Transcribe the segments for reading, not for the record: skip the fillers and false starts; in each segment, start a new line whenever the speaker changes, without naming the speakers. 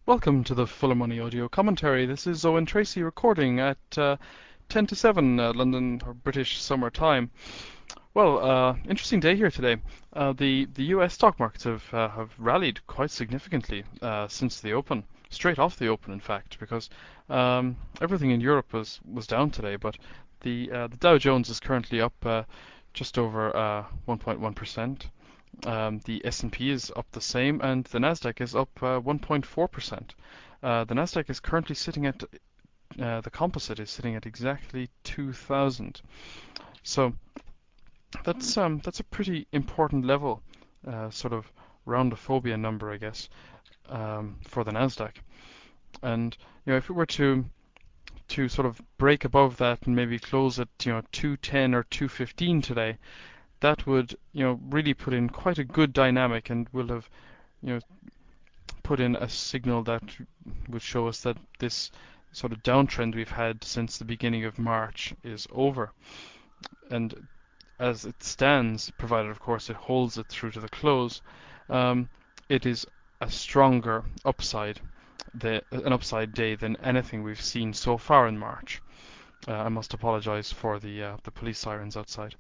Welcome to the Fuller Money audio commentary. This is Owen Tracy recording at 10 to 7 London or British summer time. Well, interesting day here today. The US stock markets have rallied quite significantly since the open, straight off the open, in fact, because everything in Europe was down today. But the Dow Jones is currently up just over 1.1%. The S&P is up the same, and the Nasdaq is up 1.4%. The Nasdaq is currently sitting at the composite is sitting at exactly 2,000. So that's a pretty important level, sort of roundophobia number, I guess, for the Nasdaq. And if it were to sort of break above that and maybe close at 210 or 215 today, that would really put in quite a good dynamic and will have put in a signal that would show us that this sort of downtrend we've had since the beginning of March is over. And as it stands, provided of course it holds it through to the close, it is a stronger upside, an upside day than anything we've seen so far in March. I must apologise for the police sirens outside.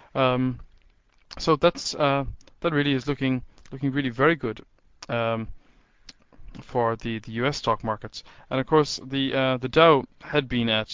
So that really is looking really very good for the U.S. stock markets. And of course the Dow had been at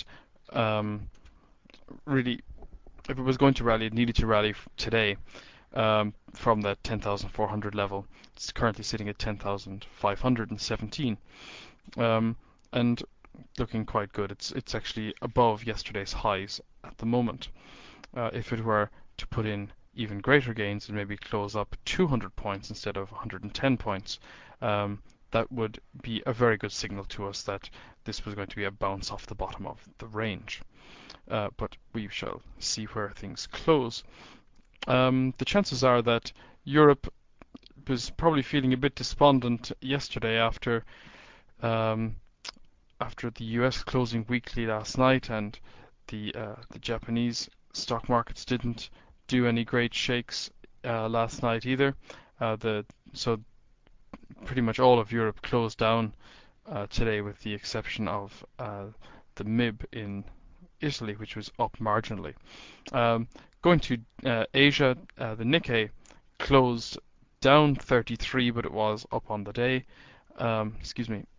really, if it was going to rally, it needed to rally today from that 10,400 level. It's currently sitting at 10,517 and looking quite good. It's actually above yesterday's highs at the moment. If it were to put in even greater gains and maybe close up 200 points instead of 110 points, that would be a very good signal to us that this was going to be a bounce off the bottom of the range. But we shall see where things close. The chances are that Europe was probably feeling a bit despondent yesterday after the US closing weekly last night, and the Japanese stock markets didn't do any great shakes last night either. So pretty much all of Europe closed down today, with the exception of the MIB in Italy, which was up marginally. Going to Asia, the Nikkei closed down 33, but it was up on the day. Excuse me.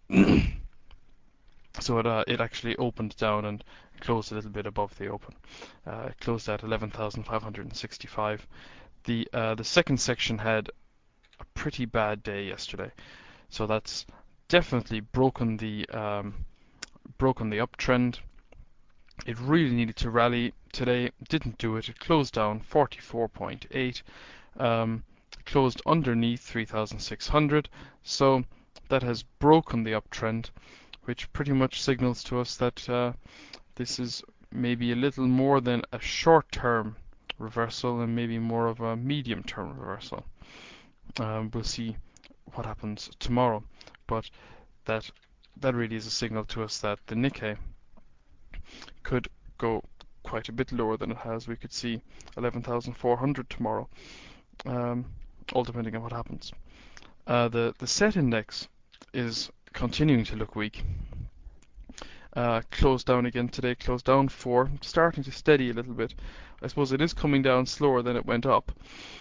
So it actually opened down and closed a little bit above the open. It closed at 11,565. The second section had a pretty bad day yesterday, so that's definitely broken the uptrend. It really needed to rally today. Didn't do it. It closed down 44.8. Closed underneath 3,600. So that has broken the uptrend, which pretty much signals to us that this is maybe a little more than a short-term reversal and maybe more of a medium-term reversal. We'll see what happens tomorrow, but that really is a signal to us that the Nikkei could go quite a bit lower than it has. We could see 11,400 tomorrow, all depending on what happens. The SET index is continuing to look weak. Closed down again today, closed down 4, starting to steady a little bit. I suppose it is coming down slower than it went up,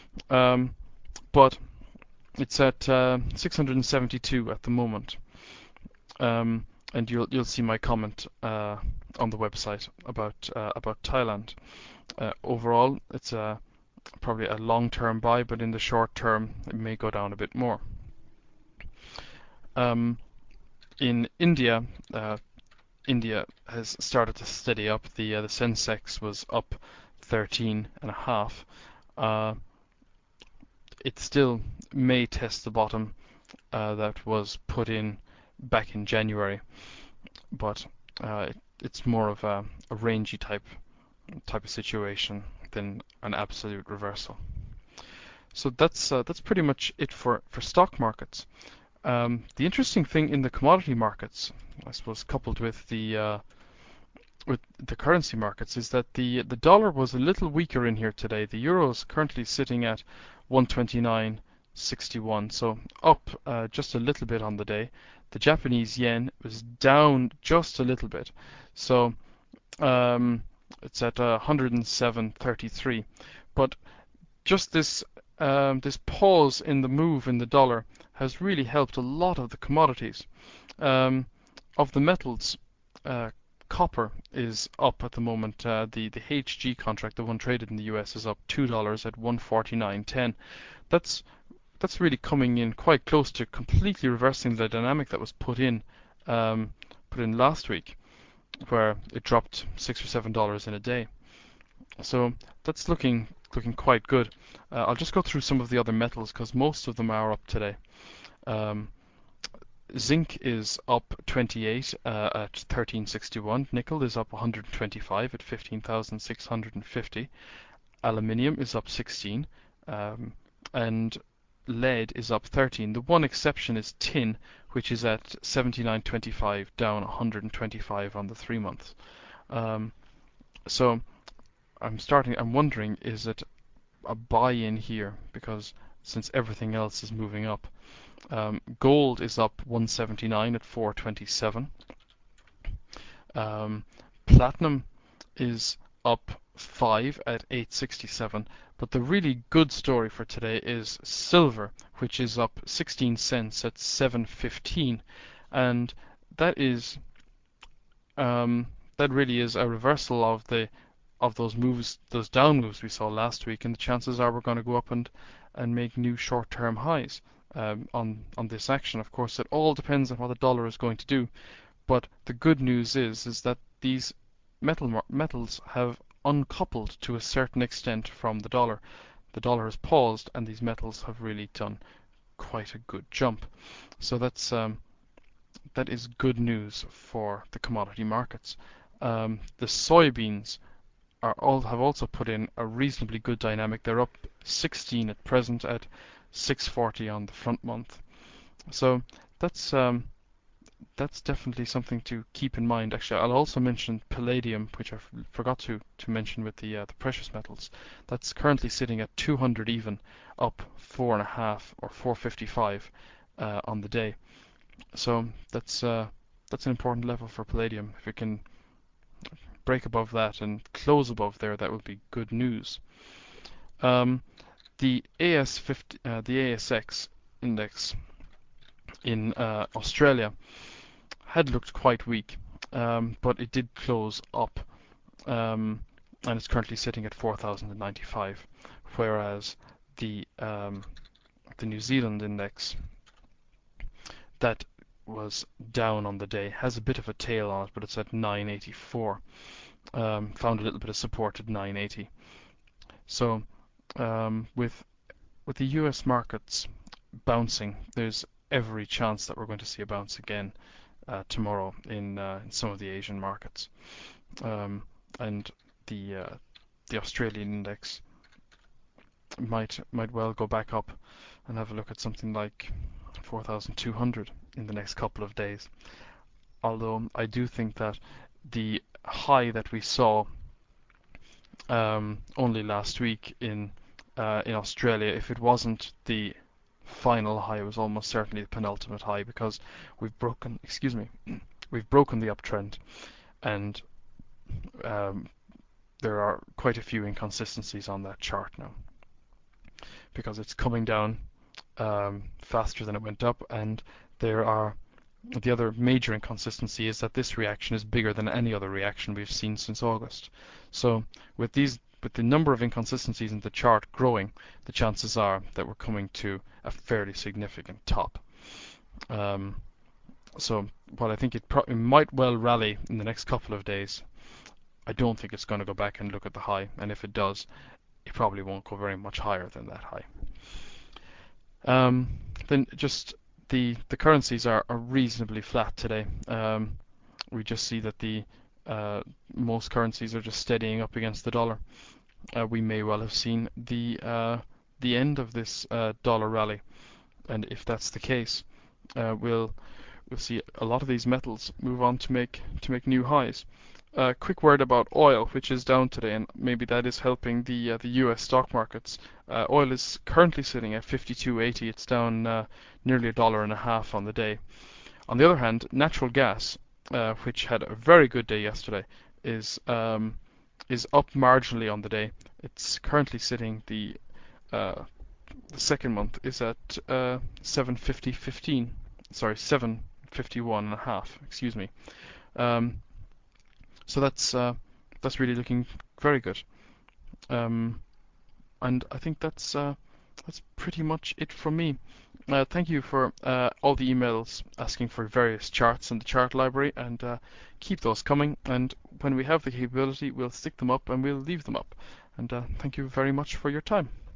but it's at 672 at the moment. And you'll see my comment on the website about Thailand. Overall, it's probably a long-term buy, but in the short term, it may go down a bit more. In India, India has started to steady up. The Sensex was up 13.5. It still may test the bottom that was put in back in January, but it's more of a rangy type of situation than an absolute reversal. So that's pretty much it for stock markets. The interesting thing in the commodity markets, I suppose, coupled with the currency markets, is that the dollar was a little weaker in here today. The euro is currently sitting at 129.60, 61, so up just a little bit on the day. The Japanese yen was down just a little bit, so um, it's at 107.33. But just this pause in the move in the dollar has really helped a lot of the commodities. Um, of the metals, uh, copper is up at the moment. The HG contract, the one traded in the US, is up $2 at 149.10. That's that's really coming in quite close to completely reversing the dynamic that was put in last week, where it dropped $6 or $7 in a day. So that's looking quite good. I'll just go through some of the other metals because most of them are up today. Um, Zinc is up 28 at 1361. Nickel is up 125 at 15,650. Aluminium is up 16, um, and lead is up 13. The one exception is tin, which is at 79.25, down 125 on the 3 months. Um, so I'm wondering, is it a buy-in here? Because since everything else is moving up. Gold is up 179 at 427. Platinum is up 5 at 867. But the really good story for today is silver, which is up 16 cents at 715, and that is that really is a reversal of those moves, those down moves we saw last week, and the chances are we're going to go up and make new short-term highs on this action. Of course, it all depends on what the dollar is going to do, but the good news is that these metals have uncoupled to a certain extent from the dollar. The dollar has paused, and these metals have really done quite a good jump. So that is good news for the commodity markets. The soybeans have also put in a reasonably good dynamic. They're up 16 at present at 640 on the front month. So that's that's definitely something to keep in mind. Actually, I'll also mention palladium, which I forgot to mention with the precious metals. That's currently sitting at 200 even, up 4.5 or 455 on the day. So that's an important level for palladium. If it can break above that and close above there, that would be good news. Um, the ASX index in Australia had looked quite weak, but it did close up, and it's currently sitting at 4,095, whereas the New Zealand index that was down on the day has a bit of a tail on it, but it's at 984. Found a little bit of support at 980. So with the US markets bouncing, there's every chance that we're going to see a bounce again tomorrow in some of the Asian markets, and the the Australian index might well go back up and have a look at something like 4,200 in the next couple of days. Although I do think that the high that we saw only last week in Australia, if it wasn't the final high, it was almost certainly the penultimate high, because we've broken, excuse me, we've broken the uptrend, and um, there are quite a few inconsistencies on that chart now, because it's coming down faster than it went up, and there are the other major inconsistency is that this reaction is bigger than any other reaction we've seen since August. So with the number of inconsistencies in the chart growing, the chances are that we're coming to a fairly significant top. So while I think it might well rally in the next couple of days, I don't think it's going to go back and look at the high, and if it does, it probably won't go very much higher than that high. Then just the currencies are reasonably flat today. We just see that the most currencies are just steadying up against the dollar. We may well have seen the end of this dollar rally, and if that's the case, we'll see a lot of these metals move on to make new highs. a quick word about oil, which is down today, and maybe that is helping the U.S. stock markets. Oil is currently sitting at 52.80. It's down nearly $1.50 on the day. On the other hand, natural gas, which had a very good day yesterday, is up marginally on the day. It's currently sitting the second month is at 750.15. Sorry, 751.5. Excuse me. Um, so that's really looking very good. Um, and I think that's pretty much it from me. Thank you for all the emails asking for various charts in the chart library, and keep those coming. And when we have the capability, we'll stick them up and we'll leave them up. And thank you very much for your time.